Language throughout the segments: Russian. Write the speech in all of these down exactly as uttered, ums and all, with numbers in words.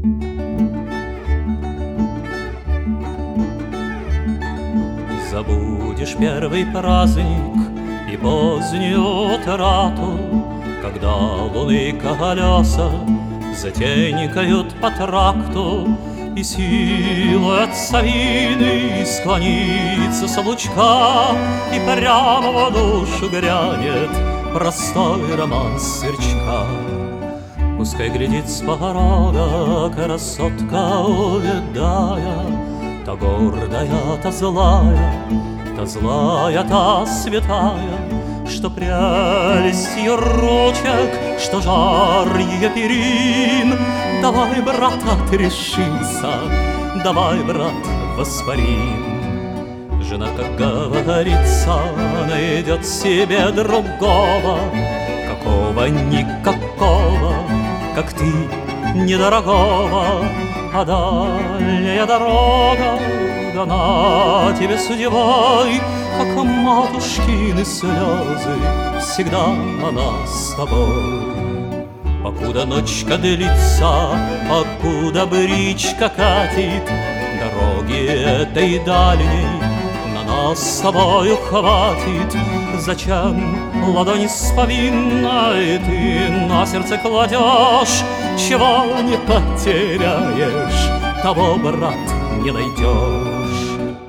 Забудешь первый праздник и позднюю утрату, когда луны колеса затенькают по тракту, и силой от совины склонится с облучка, и прямо в душу грянет простой роман сверчка. Пускай глядит с порога красотка увядая, та гордая, та злая, та злая, та святая, что прелесть ее ручек, что жар ее перин. Давай, брат, отрешимся, давай, брат, воспарим. Жена, как говорится, найдет себе другого, какого никакого, как ты, недорогого. А дальняя дорога дана тебе судьбой, как матушкины слезы, всегда она с тобой. Покуда ночка длится, покуда бричка катит, дороги этой дальней на нас с тобою хватит. Зачем ладони с повинной ты на сердце кладешь? Чего не потеряешь, того, брат, не найдешь.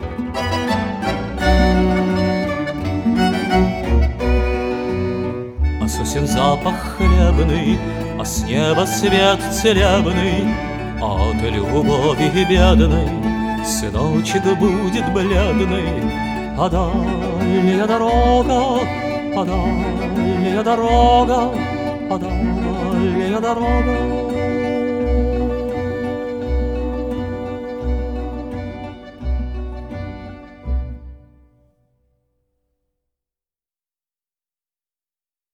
А сосен запах хлебный, а с неба свет целебный, от любови бедной сыночек будет бледный. А дальняя дорога, а дальняя дорога, а дальняя дорога